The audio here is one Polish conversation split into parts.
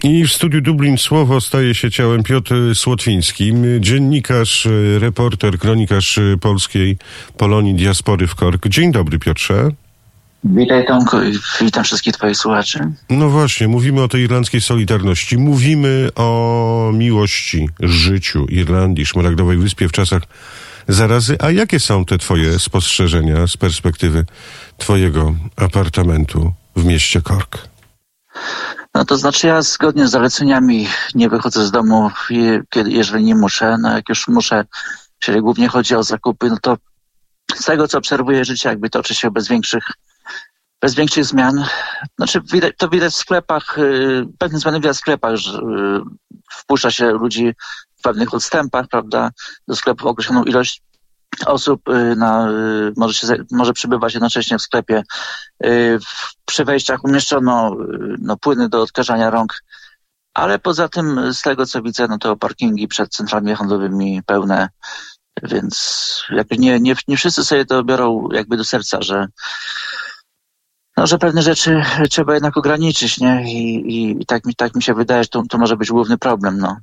I w studiu Dublin słowo staje się ciałem Piotr Słotwiński, dziennikarz, reporter, kronikarz polskiej Polonii Diaspory w KORK. Dzień dobry, Piotrze. Witaj, Tomku, i witam wszystkich twoich słuchaczy. No właśnie, mówimy o tej irlandzkiej solidarności. Mówimy o miłości, życiu Irlandii, Szmaragdowej Wyspie w czasach zarazy. A jakie są te twoje spostrzeżenia z perspektywy twojego apartamentu w mieście KORK? No to znaczy ja zgodnie z zaleceniami nie wychodzę z domu, jeżeli nie muszę. No jak już muszę, czyli głównie chodzi o zakupy, no to z tego, co obserwuję, życie jakby toczy się bez większych zmian. Znaczy widać w sklepach, pewne zmiany widać w sklepach, że wpuszcza się ludzi w pewnych odstępach, prawda, do sklepów określoną ilość osób może przebywać jednocześnie w sklepie. Przy wejściach umieszczono płyny do odkażania rąk, ale poza tym z tego co widzę, no to parkingi przed centralami handlowymi pełne, więc jakby nie wszyscy sobie to biorą jakby do serca, że pewne rzeczy trzeba jednak ograniczyć, nie? I tak mi się wydaje, że to może być główny problem, no.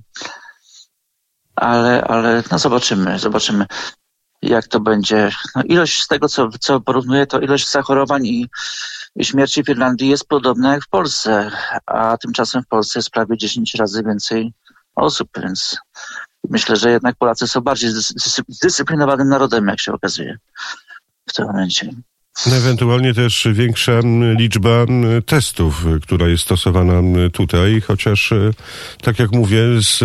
Ale no zobaczymy, jak to będzie. No ilość z tego, co porównuję, to ilość zachorowań i śmierci w Irlandii jest podobna jak w Polsce, a tymczasem w Polsce jest prawie 10 razy więcej osób, więc myślę, że jednak Polacy są bardziej zdyscyplinowanym narodem, jak się okazuje w tym momencie. Ewentualnie też większa liczba testów, która jest stosowana tutaj, chociaż tak jak mówię,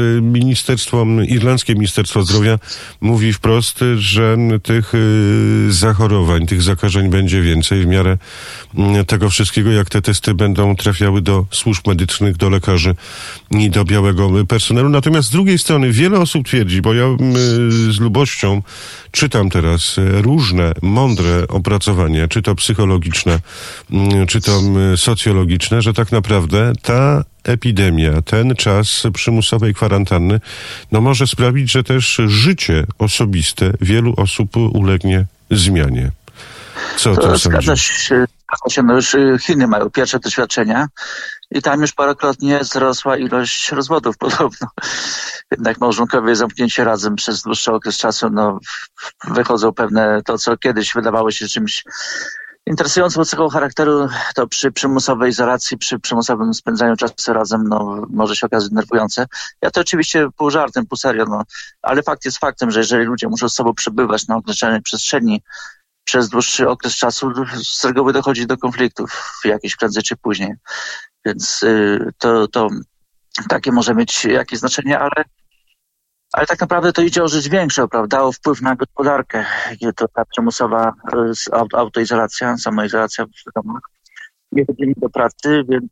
Irlandzkie Ministerstwo Zdrowia mówi wprost, że tych zachorowań, tych zakażeń będzie więcej w miarę tego wszystkiego, jak te testy będą trafiały do służb medycznych, do lekarzy i do białego personelu. Natomiast z drugiej strony wiele osób twierdzi, bo ja z lubością czytam teraz różne mądre opracowania, czy to psychologiczne, czy to socjologiczne, że tak naprawdę ta epidemia, ten czas przymusowej kwarantanny, może sprawić, że też życie osobiste wielu osób ulegnie zmianie. Co o tym sądzisz? Zgadza się, już Chiny mają pierwsze doświadczenia i tam już parokrotnie wzrosła ilość rozwodów podobno. Jednak małżonkowie zamknięci razem przez dłuższy okres czasu, wychodzą pewne, to co kiedyś wydawało się czymś interesującą cechą charakteru, to przy przymusowej izolacji, przy przymusowym spędzaniu czasu razem, może się okazać denerwujące. Ja to oczywiście pół żartem, pół serio, ale fakt jest faktem, że jeżeli ludzie muszą z sobą przebywać na ograniczonej przestrzeni przez dłuższy okres czasu, z reguły dochodzi do konfliktów jakieś prędzej czy później. Więc to takie może mieć jakieś znaczenie, ale tak naprawdę to idzie o rzecz większą, prawda? O wpływ na gospodarkę. To ta przymusowa autoizolacja, samoizolacja w domach. Nie chodzimy do pracy, więc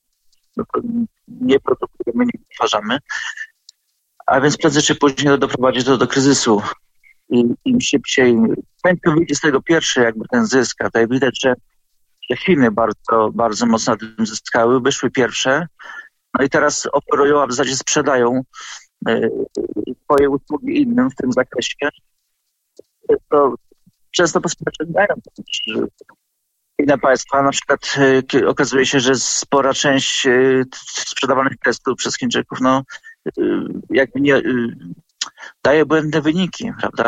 nie produkujemy, nie wytwarzamy. A więc prędzej czy później doprowadzi to do kryzysu. I im szybciej, chętnie wyjdzie z tego pierwszy jakby ten zysk, a tutaj widać, że Chiny bardzo, bardzo mocno na tym zyskały, wyszły pierwsze, no i teraz operują, a w zasadzie sprzedają swoje usługi innym w tym zakresie. To często pospieszają inne państwa, na przykład okazuje się, że spora część sprzedawanych testów przez Chińczyków, jakby nie daje błędne wyniki, prawda?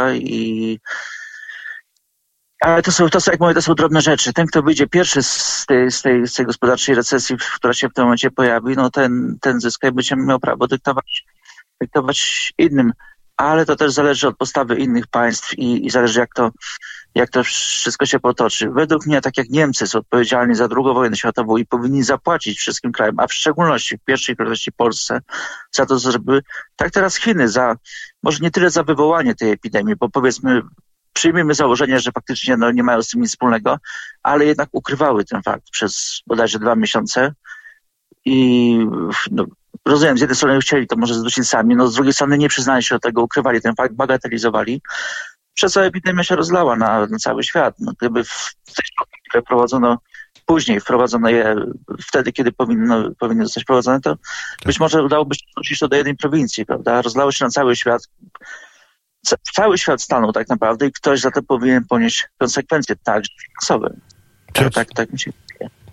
Ale to są, jak mówię, to są drobne rzeczy. Ten, kto wyjdzie pierwszy z tej gospodarczej recesji, która się w tym momencie pojawi, ten zysk będzie miał prawo dyktować innym. Ale to też zależy od postawy innych państw i zależy jak to wszystko się potoczy. Według mnie, tak jak Niemcy są odpowiedzialni za II wojnę światową i powinni zapłacić wszystkim krajom, a w szczególności w pierwszej kolejności Polsce za to, co zrobiły, tak teraz Chiny może nie tyle za wywołanie tej epidemii, bo powiedzmy, przyjmijmy założenie, że faktycznie nie mają z tym nic wspólnego, ale jednak ukrywały ten fakt przez bodajże 2 miesiące i rozumiem, z jednej strony chcieli to może zwrócić sami, z drugiej strony nie przyznali się do tego, ukrywali ten fakt, bagatelizowali, przez co epidemia się rozlała na cały świat. Gdyby w te środki, które wprowadzono je wtedy, kiedy powinny zostać wprowadzone, to być może udałoby się wrócić to do jednej prowincji, prawda? Rozlało się na cały świat. Cały świat stanął tak naprawdę i ktoś za to powinien ponieść konsekwencje, także finansowe. Tak mi się wydaje.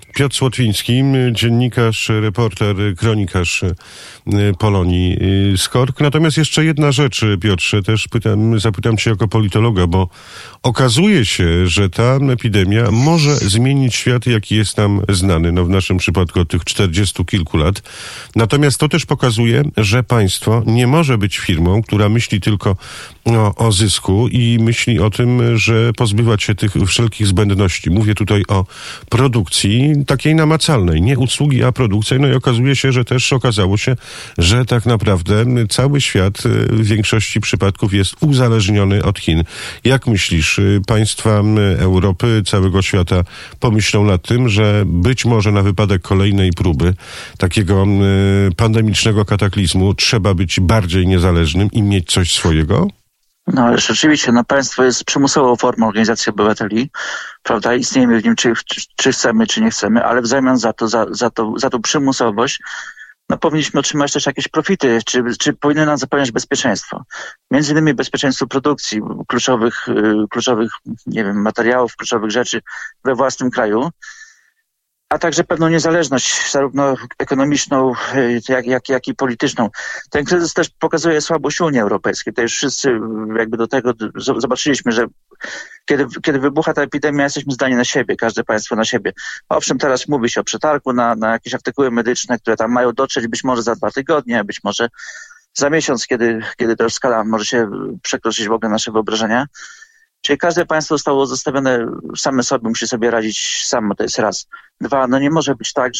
Piotr Słotwiński, dziennikarz, reporter, kronikarz Polonii z KORK. Natomiast jeszcze jedna rzecz, Piotrze, też zapytam cię jako politologa, bo okazuje się, że ta epidemia może zmienić świat, jaki jest nam znany, no w naszym przypadku od tych 40 kilku lat. Natomiast to też pokazuje, że państwo nie może być firmą, która myśli tylko o zysku i myśli o tym, że pozbywać się tych wszelkich zbędności. Mówię tutaj o produkcji takiej namacalnej, nie usługi, a produkcja. No i okazało się, że tak naprawdę cały świat w większości przypadków jest uzależniony od Chin. Jak myślisz, państwa Europy, całego świata pomyślą nad tym, że być może na wypadek kolejnej próby takiego pandemicznego kataklizmu trzeba być bardziej niezależnym i mieć coś swojego? No rzeczywiście, państwo jest przymusową formą organizacji obywateli, prawda? Istniejemy w nim, czy chcemy, czy nie chcemy, ale w zamian za tą przymusowość powinniśmy otrzymać też jakieś profity, czy powinny nam zapewniać bezpieczeństwo. Między innymi bezpieczeństwo produkcji kluczowych, nie wiem, materiałów, kluczowych rzeczy we własnym kraju, a także pewną niezależność, zarówno ekonomiczną, jak i polityczną. Ten kryzys też pokazuje słabość Unii Europejskiej. To już wszyscy jakby do tego zobaczyliśmy, że kiedy wybucha ta epidemia, jesteśmy zdani na siebie, każde państwo na siebie. Owszem, teraz mówi się o przetargu na jakieś artykuły medyczne, które tam mają dotrzeć być może za 2 tygodnie, być może za miesiąc, kiedy to skala może się przekroczyć w ogóle nasze wyobrażenia. Czyli każde państwo zostało zostawione same sobie, musi sobie radzić samo, to jest raz. 2, nie może być tak,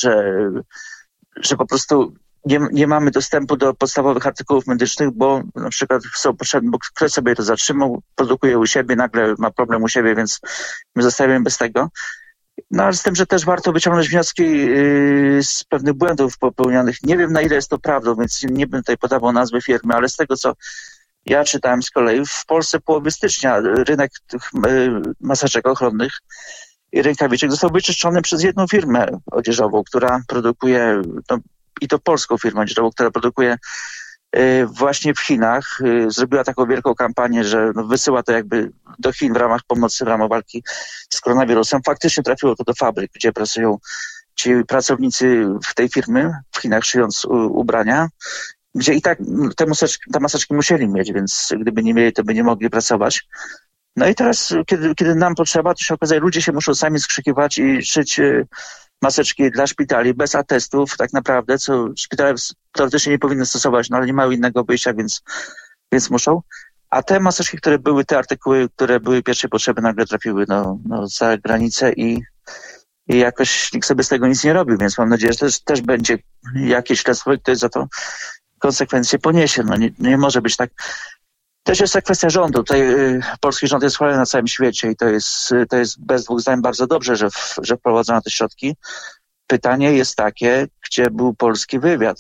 że po prostu nie mamy dostępu do podstawowych artykułów medycznych, bo na przykład są potrzebne, bo ktoś sobie to zatrzymał, produkuje u siebie, nagle ma problem u siebie, więc my zostajemy bez tego. Ale z tym, że też warto wyciągnąć wnioski z pewnych błędów popełnionych. Nie wiem, na ile jest to prawdą, więc nie będę tutaj podawał nazwy firmy, ale z tego, co ja czytałem z kolei, w Polsce połowy stycznia rynek tych maseczek ochronnych i rękawiczek został wyczyszczony przez jedną firmę odzieżową, która produkuje, i to polską firmę odzieżową, która produkuje właśnie w Chinach. Zrobiła taką wielką kampanię, że wysyła to jakby do Chin w ramach pomocy, w ramach walki z koronawirusem. Faktycznie trafiło to do fabryk, gdzie pracują ci pracownicy w tej firmy w Chinach, szyjąc ubrania, gdzie i tak te maseczki musieli mieć, więc gdyby nie mieli, to by nie mogli pracować. I teraz, kiedy nam potrzeba, to się okazuje, ludzie się muszą sami skrzykiwać i szyć maseczki dla szpitali bez atestów, tak naprawdę, co szpitale teoretycznie nie powinny stosować, ale nie mają innego wyjścia, więc muszą. A te maseczki, te artykuły, które były pierwszej potrzeby, nagle trafiły za granicę i jakoś nikt sobie z tego nic nie robił, więc mam nadzieję, że też będzie jakieś śledztwo i ktoś za to konsekwencje poniesie. Nie może być tak. Też jest to kwestia rządu. Tutaj polski rząd jest chwalony na całym świecie i to jest bez dwóch zdań bardzo dobrze, że wprowadzono te środki. Pytanie jest takie, gdzie był polski wywiad?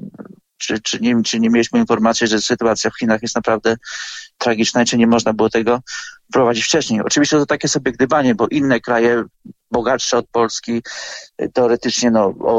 Czy nie mieliśmy informacji, że sytuacja w Chinach jest naprawdę tragiczna i czy nie można było tego wprowadzić wcześniej? Oczywiście to takie sobie gdybanie, bo inne kraje bogatsze od Polski teoretycznie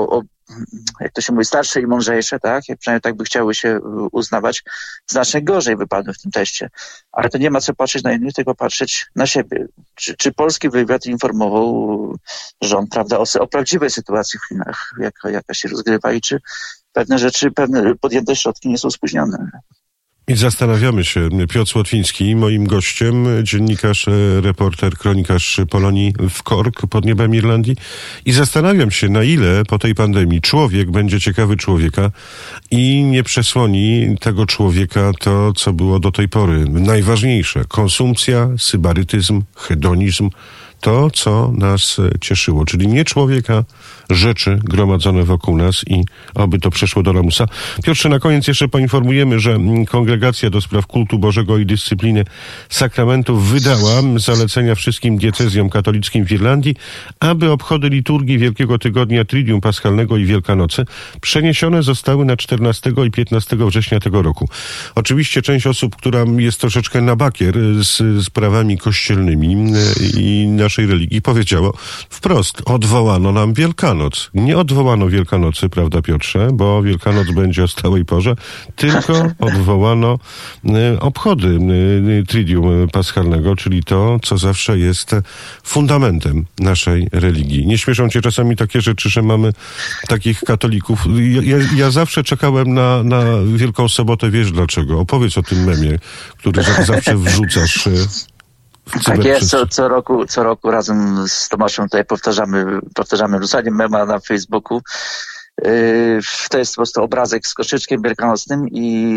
jak to się mówi, starsze i mądrzejsze, tak? Przynajmniej tak by chciały się uznawać, znacznie gorzej wypadły w tym teście. Ale to nie ma co patrzeć na innych, tylko patrzeć na siebie. Czy polski wywiad informował rząd, prawda, o prawdziwej sytuacji w Chinach, jaka się rozgrywa i czy pewne rzeczy, pewne podjęte środki nie są spóźnione. I zastanawiamy się. Piotr Słotwiński, moim gościem, dziennikarz, reporter, kronikarz Polonii w KORK pod niebem Irlandii. I zastanawiam się, na ile po tej pandemii człowiek będzie ciekawy człowieka i nie przesłoni tego człowieka to, co było do tej pory najważniejsze. Konsumpcja, sybarytyzm, hedonizm. To, co nas cieszyło, czyli nie człowieka, rzeczy gromadzone wokół nas i oby to przeszło do lamusa. Piotrze, na koniec jeszcze poinformujemy, że Kongregacja do Spraw Kultu Bożego i Dyscypliny Sakramentów wydała zalecenia wszystkim diecezjom katolickim w Irlandii, aby obchody liturgii Wielkiego Tygodnia, Tridium Paschalnego i Wielkanocy przeniesione zostały na 14 i 15 września tego roku. Oczywiście część osób, która jest troszeczkę na bakier z sprawami kościelnymi i na naszej religii powiedziało wprost, odwołano nam Wielkanoc. Nie odwołano Wielkanocy, prawda Piotrze, bo Wielkanoc będzie o stałej porze, tylko odwołano obchody Tridium Paschalnego, czyli to, co zawsze jest fundamentem naszej religii. Nie śmieszą cię czasami takie rzeczy, że mamy takich katolików. Ja zawsze czekałem na Wielką Sobotę, wiesz dlaczego? Opowiedz o tym memie, który zawsze wrzucasz tak jest, co roku razem z Tomaszem tutaj powtarzamy wrzucanie mema na Facebooku. To jest po prostu obrazek z koszyczkiem wielkanocnym i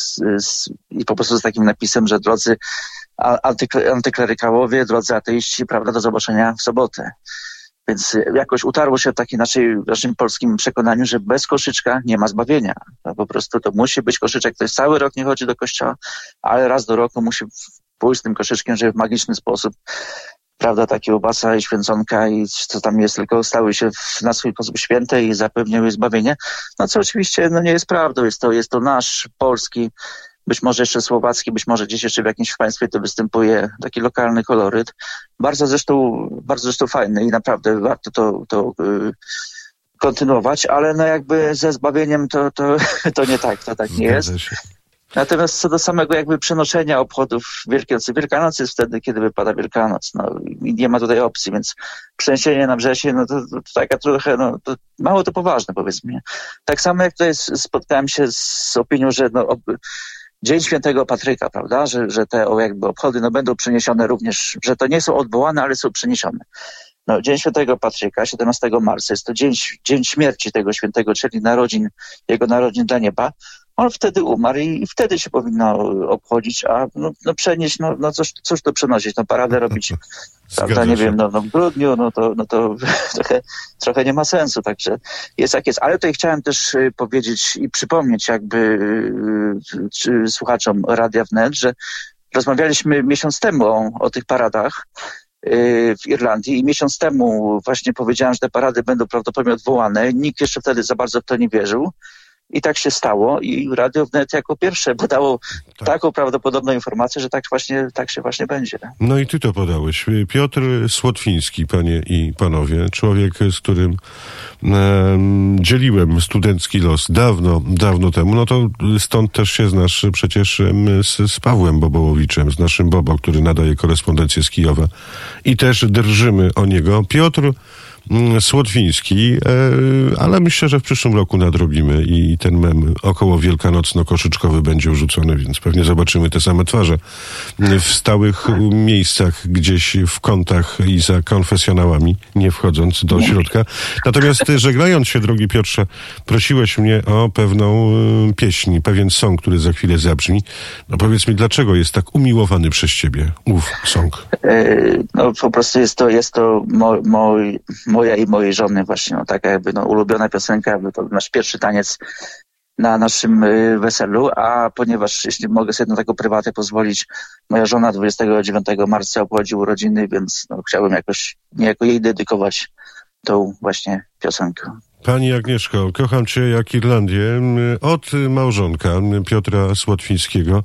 po prostu z takim napisem, że drodzy antyklerykałowie, drodzy ateiści, prawda, do zobaczenia w sobotę. Więc jakoś utarło się w takim naszym polskim przekonaniu, że bez koszyczka nie ma zbawienia. No po prostu to musi być koszyczek. Ktoś cały rok nie chodzi do kościoła, ale raz do roku musi pójść z tym koszyczkiem, żeby w magiczny sposób, prawda, ta kiełbasa i święconka i co tam jest, tylko stały się na swój sposób święte i zapewniały zbawienie. No co oczywiście nie jest prawdą. Jest to nasz polski, być może jeszcze słowacki, być może gdzieś jeszcze w jakimś państwie to występuje taki lokalny koloryt. Bardzo zresztą fajny i naprawdę warto to kontynuować, ale no jakby ze zbawieniem to nie tak, to tak nie jest. Natomiast co do samego jakby przenoszenia obchodów Wielkanocy. Wielkanoc jest wtedy, kiedy wypada Wielkanoc. No i nie ma tutaj opcji, więc przeniesienie na wrzesień, no to taka trochę, no to mało to poważne, powiedzmy. Tak samo jak tutaj spotkałem się z opinią, że Dzień Świętego Patryka, prawda, że te jakby obchody będą przeniesione również, że to nie są odwołane, ale są przeniesione. No, Dzień Świętego Patryka, 17 marca, jest to dzień śmierci tego świętego, czyli jego narodzin dla nieba. On wtedy umarł i wtedy się powinno obchodzić, a przenieść, cóż to przenosić, paradę robić, prawda, nie wiem, w grudniu, to trochę nie ma sensu, także jest jak jest. Ale tutaj chciałem też powiedzieć i przypomnieć jakby słuchaczom Radia Wnet, że rozmawialiśmy miesiąc temu o tych paradach w Irlandii i miesiąc temu właśnie powiedziałem, że te parady będą prawdopodobnie odwołane. Nikt jeszcze wtedy za bardzo w to nie wierzył. I tak się stało i Radio Wnet jako pierwsze podało taką prawdopodobną informację, że tak się właśnie będzie. No i ty to podałeś. Piotr Słotwiński, panie i panowie, człowiek, z którym dzieliłem studencki los dawno temu. No to stąd też się znasz przecież z Pawłem Bobołowiczem, z naszym Bobo, który nadaje korespondencję z Kijowa i też drżymy o niego. Piotr Słotwiński, ale myślę, że w przyszłym roku nadrobimy i ten mem około wielkanocno-koszyczkowy będzie wrzucony, więc pewnie zobaczymy te same twarze w stałych miejscach, gdzieś w kątach i za konfesjonałami, nie wchodząc do środka. Natomiast żegnając się, drogi Piotrze, prosiłeś mnie o pewną pieśń, pewien song, który za chwilę zabrzmi. No powiedz mi, dlaczego jest tak umiłowany przez ciebie ów song? No po prostu jest to moja i mojej żony właśnie, taka jakby ulubiona piosenka, jakby to nasz pierwszy taniec na naszym weselu, a ponieważ, jeśli mogę sobie na taką prywatę pozwolić, moja żona 29 marca obchodzi urodziny, więc chciałbym jakoś niejako jej dedykować tą właśnie piosenkę. Pani Agnieszko, kocham cię jak Irlandię, od małżonka Piotra Słotwińskiego.